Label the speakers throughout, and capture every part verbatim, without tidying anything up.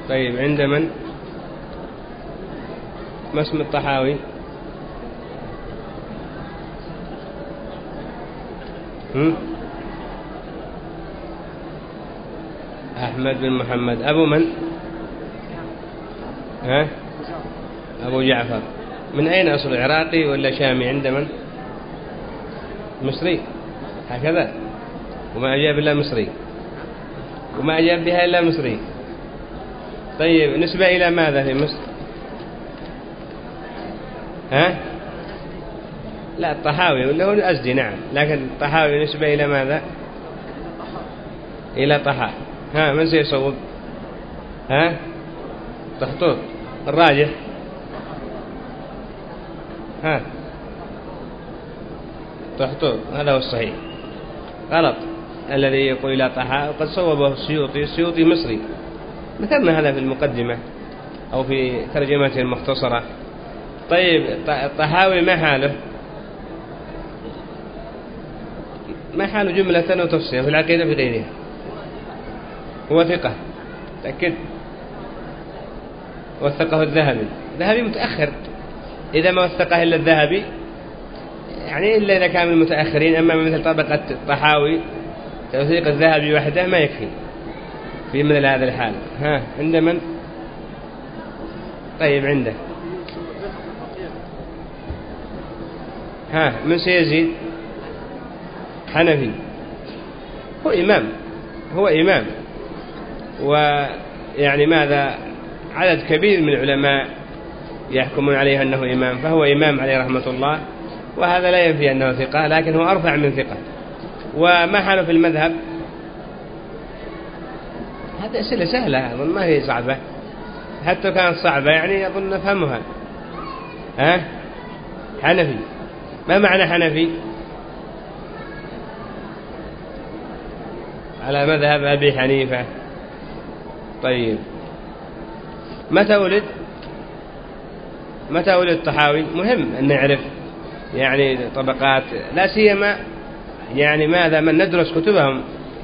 Speaker 1: طيب عند من؟ ما اسم الطحاوي؟ هم؟ أحمد بن محمد. أبو من؟ ها؟ أبو جعفر. من أين أصل؟ عراقي ولا شامي؟ عند من؟ مصري هكذا، وما أجاب إلا مصري، وما أجاب بها إلا مصري. طيب نسبة إلى ماذا في مصر؟ ها؟ لا الطحاوي ولا هو الأزدي. نعم، لكن الطحاوي نسبة إلى ماذا؟ إلى طحا. ها من سيصوب؟ ها؟ طحطوط. الراجح؟ ها؟ طحطوط هذا هو الصحيح. غلط الذي يقول إلى طحا، وقد صوبه السيوطي. السيوطي مصري، ذكرنا هذا في المقدمة أو في ترجمته المختصرة. طيب الطحاوي ما حاله؟ ما حاله جملة وتفصيل في العقيدة في غيرها؟ هو ثقة، تأكد. وثقه الذهبي. الذهبي متأخر، إذا ما وثقه إلا الذهبي يعني إلا إذا كان من المتأخرين. أما مثل طبقة الطحاوي توثيق الذهبي وحده ما يكفي في مثل هذا الحال. ها عند من؟ طيب عنده. ها من سيزيد؟ حنفي. هو إمام، هو إمام، ويعني ماذا عدد كبير من العلماء يحكمون عليه أنه إمام، فهو إمام عليه رحمة الله، وهذا لا ينفي أنه ثقة، لكن هو أرفع من ثقة. وما حاله في المذهب؟ هذه أسئلة سهلة أظن، ما هي صعبة، حتى كانت صعبة يعني أظن نفهمها. ها حنفي. ما معنى حنفي؟ على مذهب أبي حنيفة. طيب متى ولد؟ متى ولد الطحاوي؟ مهم أن نعرف يعني طبقات، لا سيما يعني ماذا من ندرس كتبهم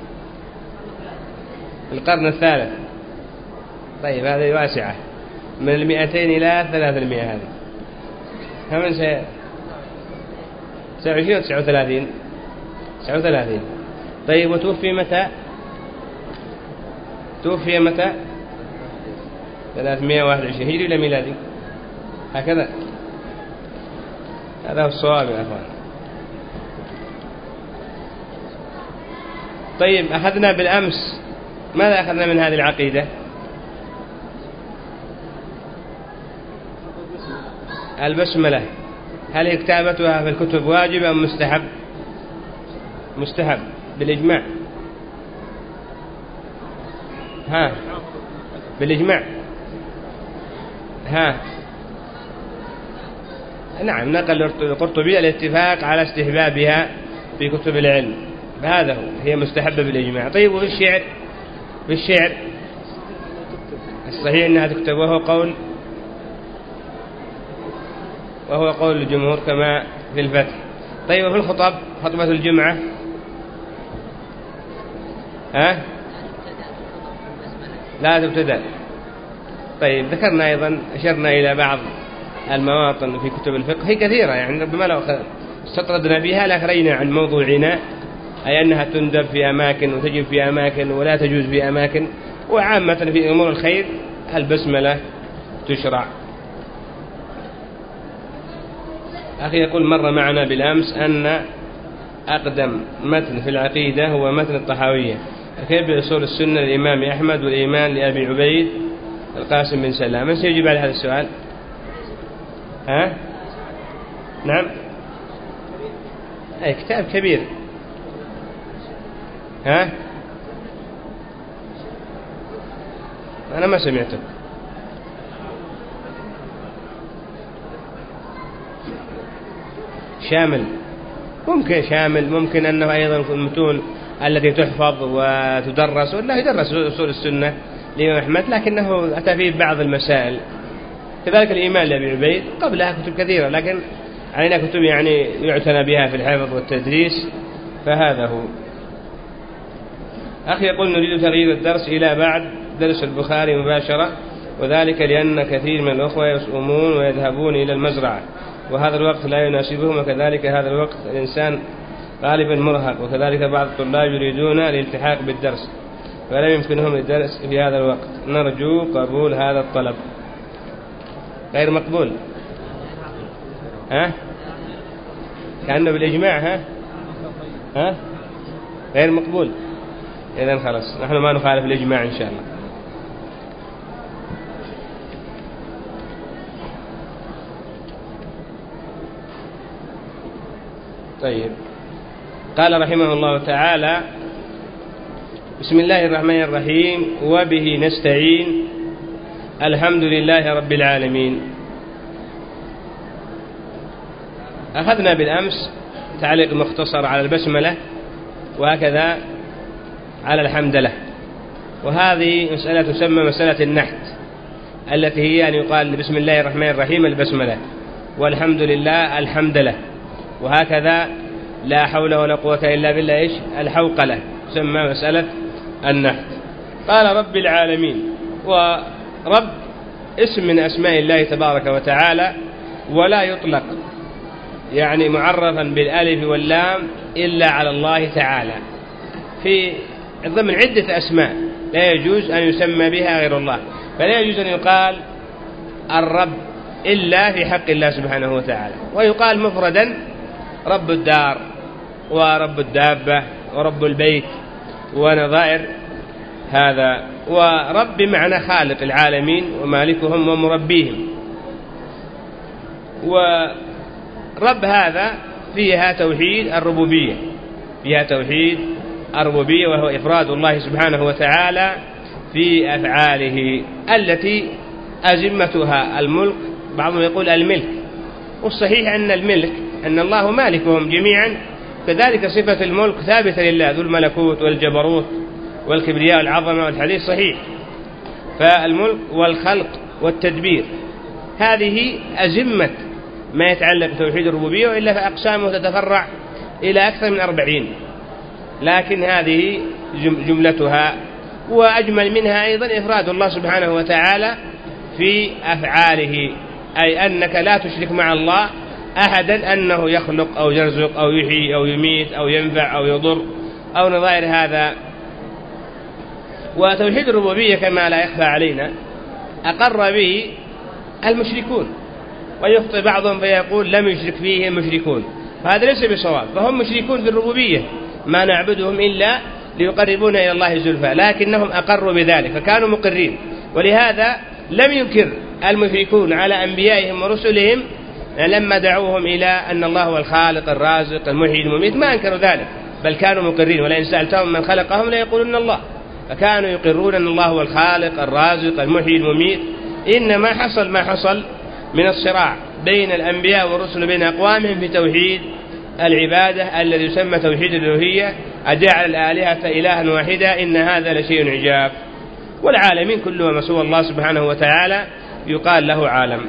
Speaker 1: في القرن الثالث. طيب هذه واسعة، من المئتين إلى ثلاث المئة. هذه هم سي سبعة وعشرين وتسعة وثلاثين. تسعة وثلاثين. طيب وتوفي متى؟ توفي متى؟ ثلاثمائة وواحد وعشرين هجري إلى ميلادي، هكذا. هذا هو الصواب يا أخوان. طيب أخذنا بالأمس، ماذا أخذنا من هذه العقيدة؟ البسملة. هل هي كتابتها في الكتب واجب أم مستحب؟ مستحب بالإجماع. ها بالإجماع. ها نعم، نقل القرطبي الاتفاق على استحبابها في كتب العلم، هذا هو، هي مستحبة بالإجماع. طيب وفي الشعر؟ في الشعر الصحيح أنها تكتب، وهو قول وهو قول الجمهور كما في الفتح. طيب وفي الخطب؟ خطبة الجمعة ها لا تبتدأ. طيب ذكرنا أيضا، أشرنا إلى بعض المواطن في كتب الفقه، هي كثيرة يعني، ربما لو استطردنا بها لخرجنا عن موضوعنا، أي أنها تندب في أماكن وتجب في أماكن ولا تجوز في أماكن. وعامة في أمور الخير البسملة تشرع. أخي يقول مر معنا بالأمس أن أقدم متن في العقيدة هو متن الطحاوية، كيف بأصول السنة للإمام أحمد، والإيمان لأبي عبيد القاسم بن سلام. من سيجيب على هذا السؤال؟ ها نعم، أي كتاب كبير. ها أنا ما سمعته. شامل، ممكن شامل، ممكن أنه أيضا في المتون التي تحفظ وتدرس، ولا يدرس أصول السنة لإمام أحمد، لكنه أتى فيه بعض المسائل. كذلك الإيمان لأبي عبيد قبلها كتب كثيرة، لكن علينا كتب يعني يعتنى بها في الحفظ والتدريس، فهذا هو. أخي يقول نريد تغيير الدرس إلى بعد درس البخاري مباشرة، وذلك لأن كثير من الأخوة يصومون ويذهبون إلى المزرعة، وهذا الوقت لا يناسبهم، وكذلك هذا الوقت الإنسان غالبا مرهق، وكذلك بعض الطلاب يريدون الالتحاق بالدرس فلا يمكنهم الدرس في هذا الوقت. نرجو قبول هذا الطلب. غير مقبول؟ ها؟ كأنه بالإجماع. ها؟ ها؟ غير مقبول. إذن خلاص نحن ما نخالف الإجماع إن شاء الله. طيب، قال رحمه الله تعالى: بسم الله الرحمن الرحيم، وبه نستعين، الحمد لله رب العالمين. أخذنا بالأمس تعليق مختصر على البسملة، وهكذا على الحمدلة، وهذه مسألة تسمى مسألة النحت، التي هي أن يقال بسم الله الرحمن الرحيم البسملة، والحمد لله الحمدلة، وهكذا لا حول ولا قوة إلا بالله إيش الحوقلة، تسمى مسألة النحت. قال رب العالمين، ورب اسم من أسماء الله تبارك وتعالى، ولا يطلق يعني معرفا بالألف واللام إلا على الله تعالى في ضمن عدة أسماء لا يجوز أن يسمى بها غير الله، فلا يجوز أن يقال الرب إلا في حق الله سبحانه وتعالى، ويقال مفردا رب الدار ورب الدابة ورب البيت ونظائر هذا، ورب بمعنى خالق العالمين ومالكهم ومربيهم. ورب هذا فيها توحيد الربوبية، فيها توحيد الربوبية، وهو إفراد الله سبحانه وتعالى في أفعاله التي أزمتها الملك، بعضهم يقول الملك، والصحيح أن الملك أن الله مالكهم جميعا، كذلك صفة الملك ثابتة لله، ذو الملكوت والجبروت والكبرياء والعظمة، والحديث صحيح. فالملك والخلق والتدبير هذه أزمة ما يتعلق بتوحيد الربوبية، وإلا فأقسامه تتفرع إلى أكثر من أربعين، لكن هذه جملتها. وأجمل منها أيضا إفراد الله سبحانه وتعالى في أفعاله، أي أنك لا تشرك مع الله أحدا أنه يخلق أو يرزق أو يحيي أو يميت أو ينفع أو يضر أو نظائر هذا. وتوحيد الربوبية كما لا يخفى علينا أقر به المشركون، ويخطئ بعضهم فيقول لم يشرك فيه المشركون، فهذا ليس بصواب، فهم مشركون في الربوبية، ما نعبدهم إلا ليقربونا إلى الله زلفى، لكنهم أقروا بذلك فكانوا مقرين. ولهذا لم ينكر المشركون على أنبيائهم ورسلهم لما دعوهم إلى أن الله هو الخالق الرازق المحيي المميت، ما أنكروا ذلك، بل كانوا مقرين. ولئن سألتهم من خلقهم ليقولون الله، فكانوا يقرون أن الله هو الخالق الرازق المحيي المميت. إنما حصل ما حصل من الصراع بين الأنبياء والرسل بين أقوامهم في توحيد العبادة الذي يسمى توحيد الألوهية، أجعل الآلهة إلها واحدا إن هذا لشيء عجاب. والعالمين كله ما سوى الله سبحانه وتعالى يقال له عالم.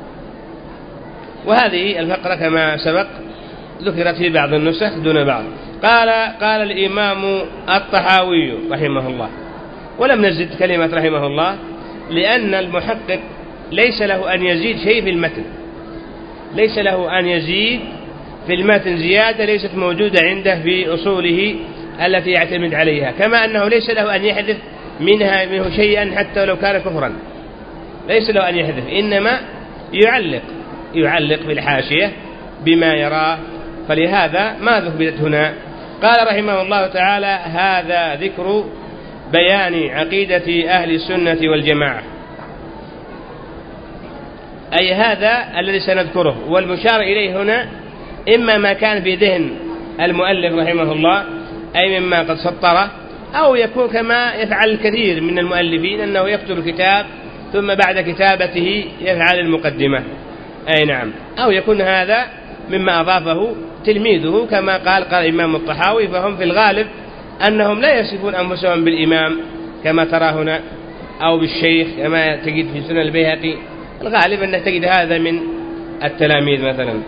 Speaker 1: وهذه الفقرة كما سبق ذكرت في بعض النسخ دون بعض. قال قال الإمام الطحاوي رحمه الله، ولم نزد كلمة رحمه الله لأن المحقق ليس له أن يزيد شيء في المتن، ليس له أن يزيد في المتن زيادة ليست موجودة عنده في أصوله التي يعتمد عليها، كما أنه ليس له أن يحذف منها منه شيئا حتى لو كان كفرا، ليس له أن يحذف، إنما يعلق يعلق بالحاشية بما يراه، فلهذا ما ذكرت هنا. قال رحمه الله تعالى: هذا ذكر بيان عقيدة أهل السنة والجماعة، أي هذا الذي سنذكره، والمشار إليه هنا إما ما كان في ذهن المؤلف رحمه الله أي مما قد سطره، أو يكون كما يفعل الكثير من المؤلفين أنه يكتب الكتاب ثم بعد كتابته يفعل المقدمة، أي نعم، أو يكون هذا مما أضافه تلميذه كما قال قال الإمام الطحاوي، فهم في الغالب أنهم لا يصفون أنفسهم بالإمام كما ترى هنا أو بالشيخ كما تجد في سنن البيهقي، الغالب أنك تجد هذا من التلاميذ مثلا.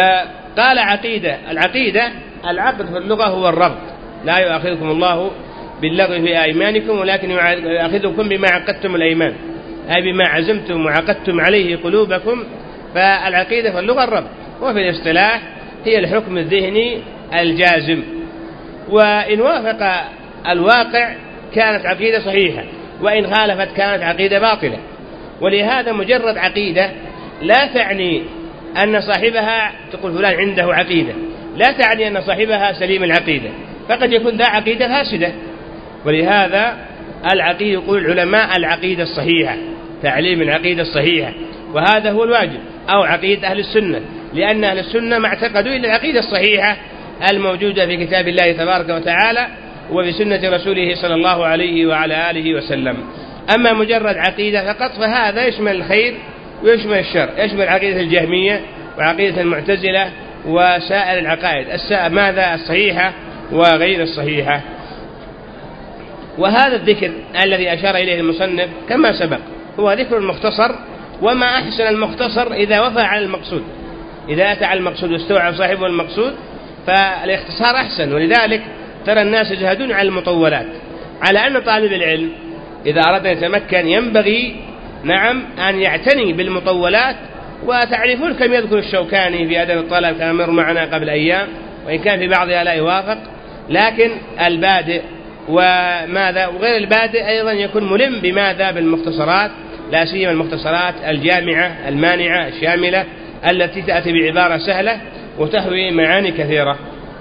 Speaker 1: فقال عقيدة، العقيدة العقد في اللغة هو الربط، لا يؤاخذكم الله باللغو في أيمانكم ولكن يؤاخذكم بما عقدتم الأيمان، أي بما عزمتم وعقدتم عليه قلوبكم. فالعقيدة في اللغة الرب، وفي الاصطلاح هي الحكم الذهني الجازم، وإن وافق الواقع كانت عقيدة صحيحة، وإن خالفت كانت عقيدة باطلة. ولهذا مجرد عقيدة لا تعني أن صاحبها تقول فلان عنده عقيدة، لا تعني أن صاحبها سليم العقيدة، فقد يكون ذا عقيدة فاسدة. ولهذا العقيدة يقول العلماء العقيدة الصحيحة، تعليم العقيدة الصحيحة، وهذا هو الواجب، أو عقيدة أهل السنة، لأن أهل السنة ما اعتقدوا إلا العقيدة الصحيحة الموجودة في كتاب الله تبارك وتعالى وفي سنة رسوله صلى الله عليه وعلى آله وسلم. أما مجرد عقيدة فقط فهذا يشمل الخير ويشمل الشر، يشمل عقيدة الجهمية وعقيدة المعتزلة وسائر العقائد ماذا الصحيحة وغير الصحيحة. وهذا الذكر الذي أشار إليه المصنف كما سبق هو ذكر المختصر، وما أحسن المختصر إذا وفى على المقصود، إذا أتى على المقصود واستوعب صاحبه المقصود فالاختصار أحسن. ولذلك ترى الناس يجهدون على المطولات، على أن طالب العلم إذا أراد أن يتمكن ينبغي نعم أن يعتني بالمطولات. وتعرفون كم يذكر الشوكاني في أدب الطلب كما مر معنا قبل أيام، وإن كان في بعضها لا يوافق، لكن البادئ وماذا وغير البادئ أيضا يكون ملم بماذا بالمختصرات، لا سيما المختصرات الجامعة المانعة الشاملة التي تأتي بعبارة سهلة وتحوي معاني كثيرة.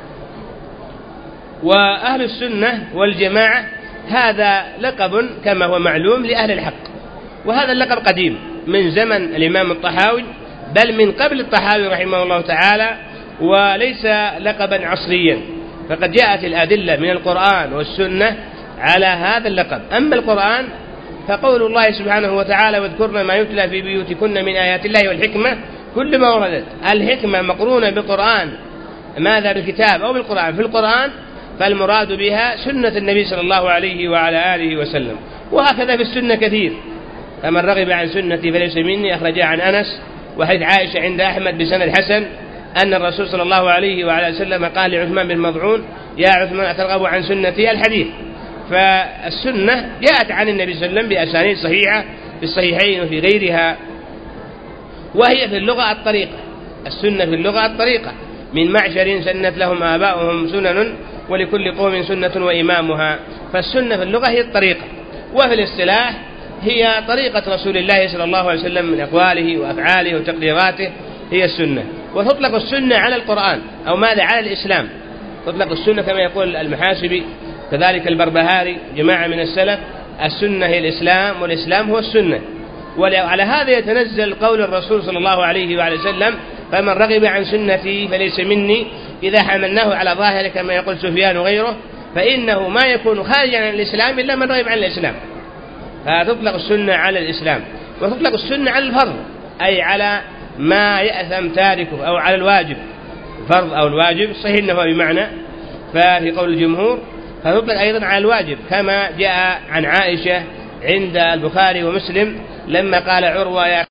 Speaker 1: وأهل السنة والجماعة هذا لقب كما هو معلوم لأهل الحق، وهذا اللقب قديم من زمن الإمام الطحاوي، بل من قبل الطحاوي رحمه الله تعالى، وليس لقبا عصريا، فقد جاءت الأدلة من القرآن والسنة على هذا اللقب. أما القرآن فقول الله سبحانه وتعالى واذكرن ما يتلى في بيوتكن من آيات الله والحكمة، كل ما وردت الحكمة مقرونة بالقرآن ماذا بالكتاب أو بالقرآن في القرآن فالمراد بها سنة النبي صلى الله عليه وعلى آله وسلم. وهكذا في السنة كثير، فمن رغب عن سنتي فليس مني، أخرجها عن أنس وحيث عائشة عند أحمد بسند حسن أن الرسول صلى الله عليه وعلى وسلم قال لعثمان بن مظعون يا عثمان أترغب عن سنتي الحديث. فالسنة جاءت عن النبي صلى الله عليه وسلم بأسانيد صحيحة في الصحيحين وفي غيرها، وهي في اللغة الطريقة. السنة في اللغة الطريقة، من معشر سنت لهم آباؤهم سنن ولكل قوم سنة وإمامها. فالسنة في اللغة هي الطريقة، وفي الاصطلاح هي طريقة رسول الله صلى الله عليه وسلم من أقواله وأفعاله وتقديراته، هي السنة. وتطلق السنة على القرآن أو ماذا على الإسلام، تطلق السنة كما يقول المحاسبي كذلك البربهاري جماعة من السلف، السنة هي الإسلام والإسلام هو السنة. وعلى هذا يتنزل قول الرسول صلى الله عليه وعلى وسلم فمن رغب عن سنتي فليس مني، إذا حملناه على ظاهره كما يقول سفيان وغيره فإنه ما يكون خارجا عن الإسلام إلا من رغب عن الإسلام. فتطلق السنة على الإسلام، وتطلق السنة على الفرض أي على ما يأثم تاركه، أو على الواجب، فرض أو الواجب صحيح أنه بمعنى ففي قول الجمهور، فتطلق أيضا على الواجب كما جاء عن عائشة عند البخاري ومسلم لما قال عروة يا